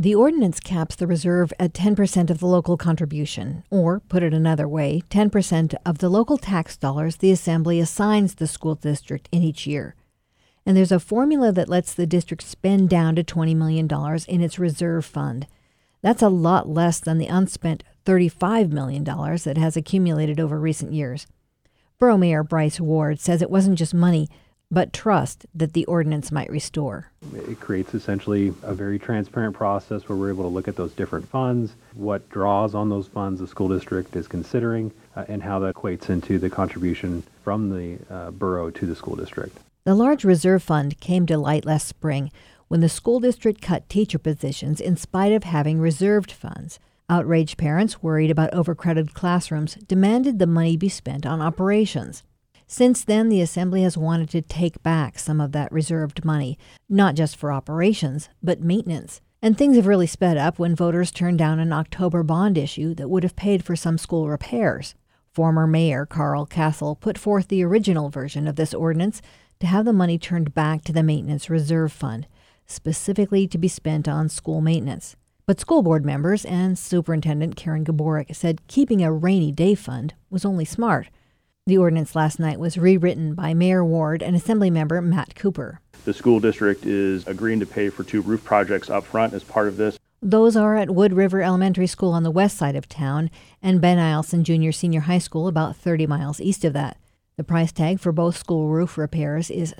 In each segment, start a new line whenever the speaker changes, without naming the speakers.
The ordinance caps the reserve at 10% of the local contribution, or, put it another way, 10% of the local tax dollars the Assembly assigns the school district in each year. And there's a formula that lets the district spend down to $20 million in its reserve fund. That's a lot less than the unspent $35 million that has accumulated over recent years. Borough Mayor Bryce Ward says it wasn't just money, but trust that the ordinance might restore.
It creates essentially a very transparent process where we're able to look at those different funds, what draws on those funds the school district is considering, and how that equates into the contribution from the borough to the school district.
The large reserve fund came to light last spring when the school district cut teacher positions in spite of having reserved funds. Outraged parents worried about overcrowded classrooms demanded the money be spent on operations. Since then, the Assembly has wanted to take back some of that reserved money, not just for operations, but maintenance. And things have really sped up when voters turned down an October bond issue that would have paid for some school repairs. Former Mayor Carl Castle put forth the original version of this ordinance to have the money turned back to the Maintenance Reserve Fund, specifically to be spent on school maintenance. But school board members and Superintendent Karen Gaborik said keeping a rainy day fund was only smart. The ordinance last night was rewritten by Mayor Ward and Assemblymember Matt Cooper.
The school district is agreeing to pay for 2 roof projects up front as part of this.
Those are at Wood River Elementary School on the west side of town and Ben Eielson Junior-Senior High School about 30 miles east of that. The price tag for both school roof repairs is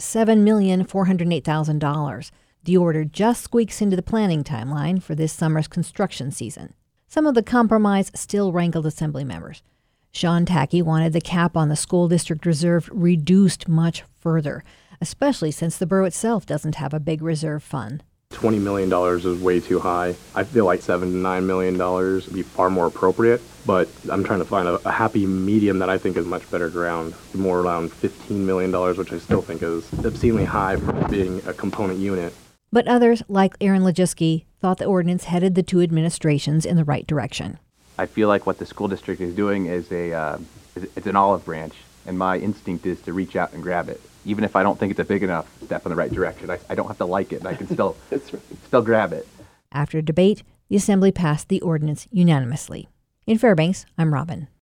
$7,408,000. The order just squeaks into the planning timeline for this summer's construction season. Some of the compromise still rankled Assembly members. Sean Tackey wanted the cap on the school district reserve reduced much further, especially since the borough itself doesn't have a big reserve fund.
$20 million is way too high. I feel like $7 to $9 million would be far more appropriate, but I'm trying to find a happy medium that I think is much better ground. More around $15 million, which I still think is obscenely high for being a component unit.
But others, like Aaron Lejiski, thought the ordinance headed the two administrations in the right direction.
I feel like what the school district is doing is it's an olive branch, and my instinct is to reach out and grab it. Even if I don't think it's a big enough step in the right direction, I don't have to like it, and I can still still grab it.
After debate, the Assembly passed the ordinance unanimously. In Fairbanks, I'm Robin.